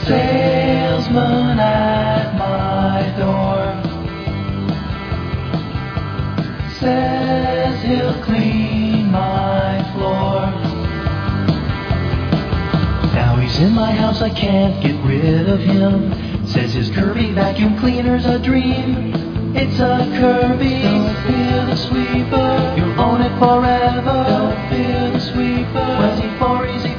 salesman at my door says he'll clean my floor. Now he's in my house, I can't get rid of him. Says his Kirby vacuum cleaner's a dream. It's a Kirby, don't fear the sweeper. You'll own it forever, don't fear the sweeper. Was he 4 easy